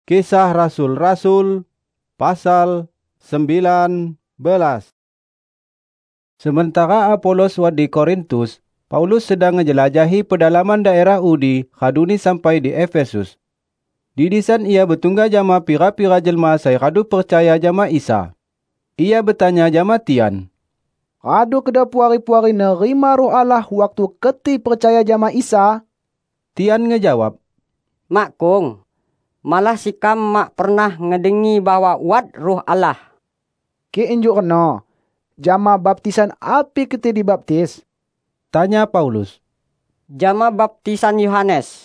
Kisah Rasul-Rasul pasal 19. Sementara Apolos di Korintus, Paulus sedang menjelajahi pedalaman daerah Udi, kaduni sampai di Efesus. Di disan ia bertungga jama pira-pira jelma sai kadu percaya jama Isa. Ia bertanya jama tian, "Kadu keda puari-puari nerima roh Allah waktu keti percaya jama Isa?" Tian ngejawab, "Mak kong, malah sikam mak pernah ngedengi bahwa wat roh Allah." Ki injuk kena, jama baptisan api keti dibaptis? Tanya Paulus. "Jama baptisan Yohanes."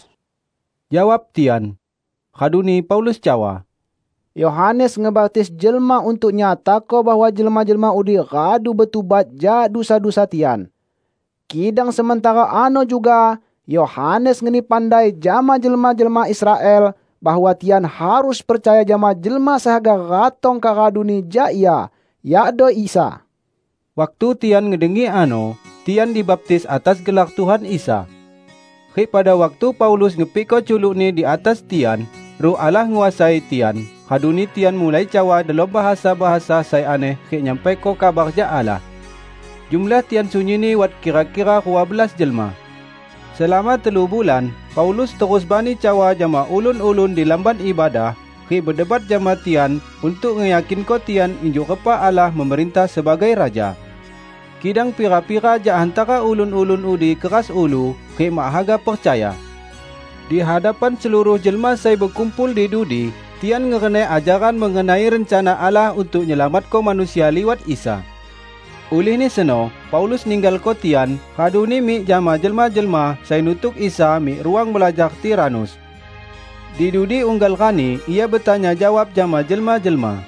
Jawab tian. Kaduni Paulus cawa, Yohanes ngebaptis jelma untuk nyata ko bahwa jelma-jelma udi kadu betubat ja dosa-dosa tian. Kidang sementara ano juga, Yohanes ngeni pandai jama jelma-jelma Israel bahwa tian harus percaya jama jelma sahaga ratong karaduni ja ia, yakdo Isa. Waktu tian ngedengi ano, tian dibaptis atas gelar Tuhan Isa. Pada waktu Paulus ngepiko culuk ni di atas tian, Roh Allah nguasai tian. Kaduni tian mulai cawa dalam bahasa-bahasa sai aneh ke nyampai ko kabar ja Allah. Jumlah tian sunyi ni wat kira-kira 12 jelma. Selama 3 bulan, Paulus terus bani cawa jama ulun-ulun di lamban ibadah ke berdebat jama tian untuk ngeyakin ko tian injuk kepa Allah memerintah sebagai raja. Kidang pira-pira ja antara ulun-ulun udi keras ulu ke mahaga percaya. Di hadapan seluruh jelma sai berkumpul di Dudi, tian ngerenai ajaran mengenai rencana Allah untuk nyelamat ko manusia liwat Isa. Ulih ni seno, Paulus ninggal ko tian, kaduni mi jama jelma-jelma sai nutuk Isa mi ruang belajar Tiranus. Di Dudi unggal kani, ia bertanya jawab jama jelma-jelma.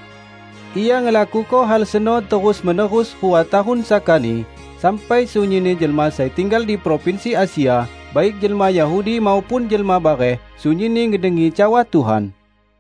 Ia ngelaku ko hal seno terus menerus 2 tahun sakani, sampai sunyi ni jelma sai tinggal di provinsi Asia, baik jelma Yahudi maupun jelma Bareh, sunyi ni ngedengi cawa Tuhan.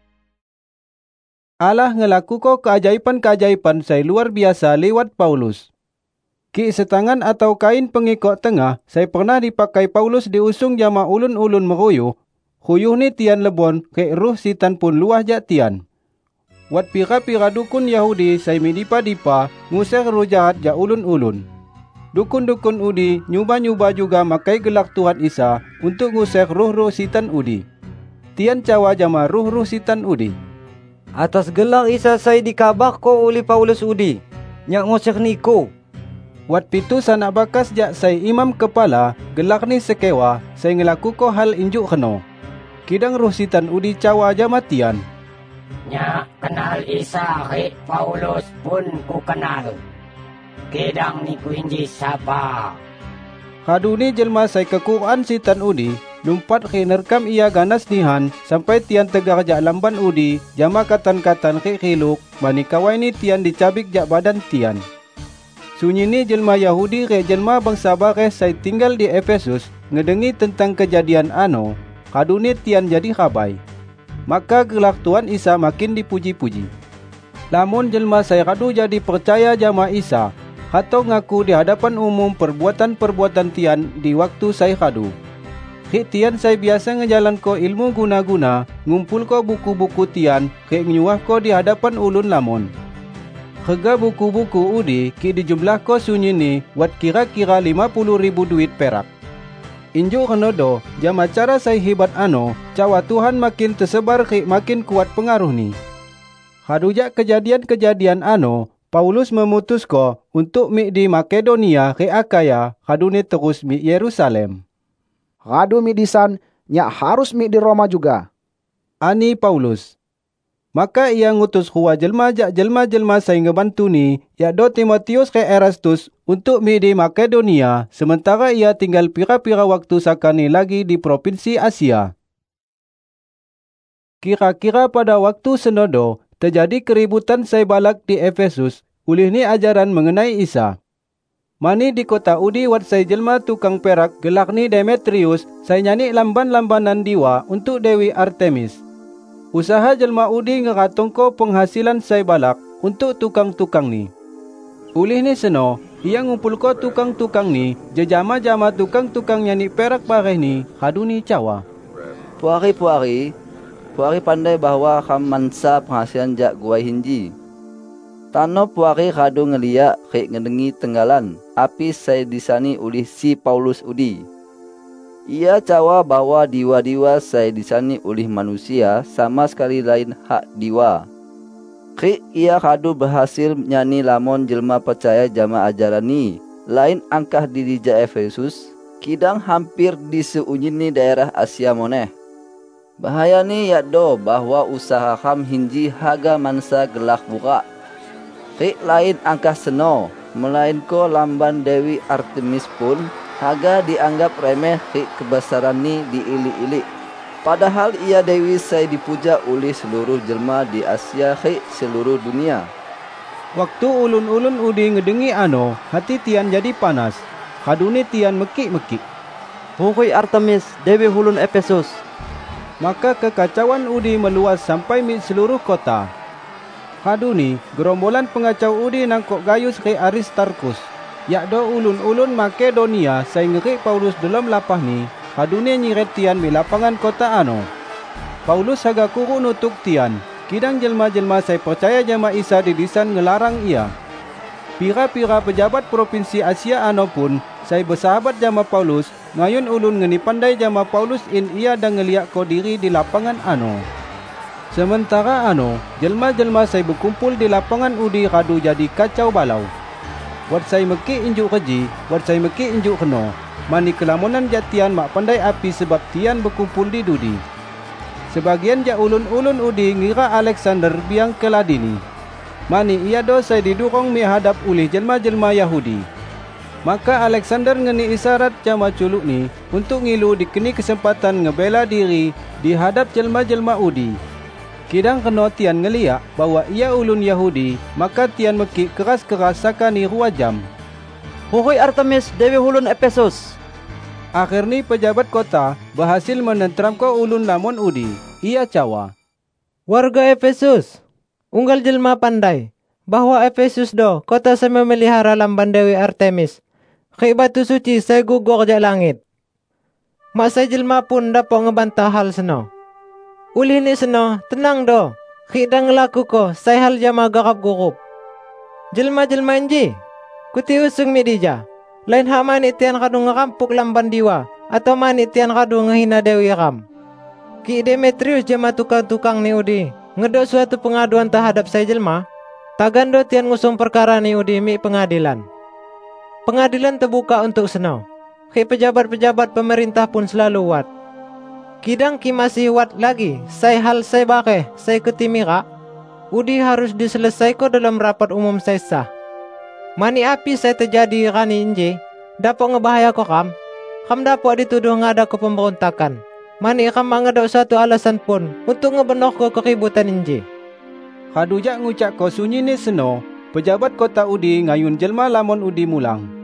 Allah ngelaku ko keajaiban-keajaiban sai luar biasa lewat Paulus. Ki setangan atau kain pengikut tengah sai pernah dipakai Paulus diusung jama ulun-ulun meruyuh. Huyuh ni tian lebon ke ruh sitan pun luah jak tian. Wat pira-pira dukun Yahudi sai midipa-dipa ngusir roh jahat jak ulun-ulun. Dukun-dukun udi nyuba-nyuba juga makai gelar Tuhan Isa untuk ngusir ruh-ruh sitan udi. Tian cawa jama ruh-ruh sitan udi, "Atas gelar Isa saya dikabar ko oleh Paulus udi, nyak ngusir niko." Wat pitu sanak bakas jak sai imam kepala, gelar ni sekewa, sai ngelaku ko hal injuk keno. Kidang ruh sitan udi cawa jama tian, "Nyak kenal Isa ke Paulus pun ku kenal. Kedang ni ku inji siapa?" Kaduni jelma sai ke Quran sitan udi, lumpat ke nerkam ia ganas nihan, sampai tian tegar jak lamban udi, jama katan-katan ke khiluk, bani kawai ni tian dicabik jak badan tian. Sunyi ni jelma Yahudi ke jelma bangsa Bareh sai tinggal di Efesus, ngedengi tentang kejadian ano, kaduni tian jadi khabai. Maka gelar Tuhan Isa makin dipuji-puji. Lamun jelma sai kadu jadi percaya jama Isa, atau ngaku di hadapan umum perbuatan-perbuatan tian di waktu saya kadu. Hik tian saya biasa ngejalan ko ilmu guna-guna, ngumpul ko buku-buku tian, ke nyuah ko di hadapan ulun lamon. Harga buku-buku udi ki dijumlah ko sunyi ni wat kira-kira 50.000 duit perak. Injuk kenodo, jama cara saya hebat ano, cawa Tuhan makin tersebar ke makin kuat pengaruh ni. Hadujak kejadian-kejadian ano, Paulus memutus ko untuk mi di Makedonia ke Akaya, kaduni terus mi Yerusalem. Kadu mi disan, nyak harus mi di Roma juga. Ani Paulus. Maka ia ngutus huwa jelma jak jelma-jelma sai ngebantu ni, yakdo Timotius ke Erastus untuk mi di Makedonia, sementara ia tinggal pira-pira waktu sakani lagi di provinsi Asia. Kira-kira pada waktu senodo, terjadi keributan sai balak di Efesus, ulih ni ajaran mengenai Isa. Mani di kota udi wat sai jelma tukang perak gelar ni Demetrius, sai nyanyi lamban-lambanan diwa untuk Dewi Artemis. Usaha jelma udi ngeratong ko penghasilan sai balak untuk tukang-tukang ni. Ulih ni seno, ia ngumpul ko tukang-tukang ni, jejama-jama tukang-tukang nyanyi perak Bareh ni, kaduni cawa, "Puari-puari, puari pandai bahwa kam mansa penghasilan jak guai hinji. Tano puari kadu ngelia kek ngedengi tenggalan, api saya disani oleh si Paulus udi. Ia cawa bahwa diwa-diwa saya disani oleh manusia sama sekali lain hak diwa. Kek ia kadu berhasil nyanyi lamon jelma percaya jama ajarani, lain angkah diri ja Efesus, kidang hampir di seunyini daerah Asia moneh. Bahaya ni yakdo bahwa usaha kam hinji haga mansa gelak buka. Kek lain angkah seno, melainko lamban Dewi Artemis pun haga dianggap remeh kek kebesaran ni diilik-ilik. Padahal ia Dewi saya dipuja oleh seluruh jelma di Asia kek seluruh dunia. Waktu ulun-ulun udi ngedengi ano, hati tian jadi panas. Kadune tian mekik-mekik. Hukui Artemis, Dewi Hulun Efesus. Maka kekacauan udi meluas sampai mi seluruh kota. Kaduni, gerombolan pengacau udi nangkok Gayus ke Aristarkus. Yakdo ulun-ulun Makedonia saya ngeri Paulus dalam lapah ni. Kadune nyiret tian mi lapangan kota ano. Paulus haga kuru nutuk tian. Kidang jelma-jelma saya percaya jama Isa di disan ngelarang ia. Pira-pira pejabat provinsi Asia ano pun saya bersahabat jama Paulus. Ngayun ulun ngeni pandai jama Paulus in ia dan ngeliak ko diri di lapangan ano. Sementara ano, jelma-jelma saya berkumpul di lapangan udi radu jadi kacau balau. Wat saya meki injuk keji, wat saya meki injuk keno. Mani kelamunan jatian mak pandai api sebab tian berkumpul di dudi. Sebagian ja ulun-ulun udi ngira Alexander biang keladini. Mani ia do saya didurong mi hadap oleh jelma-jelma Yahudi. Maka Alexander ngeni isyarat jama culuk ni untuk ngilu dikeni kesempatan ngebela diri di hadap jelma-jelma udi. Kidang kena tian ngeliak bahwa ia ulun Yahudi, maka tian mekik keras-keras sakani 2 jam. Hukui Artemis, Dewi Hulun Efesus. Akhirnya pejabat kota berhasil menenteramkan ulun lamon udi. Ia cawa. Warga Efesus, unggal jelma pandai bahwa Efesus do kota saya memelihara lamban Dewi Artemis. Kek batu suci saya gugor jak langit. Mak saya jelma pun dapat ngebantah hal seno. Ulih ni seno, tenang do. Kik dah ngelaku ko, saya hal jama garap gurup. Jelma-jelma inji, kuti usung mi dija. Lain hak mani tian kadu ngerampuk lamban diwa, atau mani tian kadu ngehina Dewi Ram. Kik Demetrius jama tukang-tukang ni udi, ngedok suatu pengaduan terhadap saya jelma. Tagando tian ngusung perkara ni udi mi pengadilan. Pengadilan terbuka untuk seno. Kik pejabat-pejabat pemerintah pun selalu wat. Kidang ki masih wat lagi, saya hal saya bakeh, saya ketimira. Udi harus diselesaikan dalam rapat umum saya sah. Mani api saya terjadi rani inji, dapat ngebahaya ko kam. Kam dapat dituduh ngada ke pemberontakan. Mani kam ngada satu alasan pun untuk ngebenor ko keributan inji. Kadujak ngucak ko sunyi ni seno, pejabat kota udi ngayun jelma lamon udi mulang.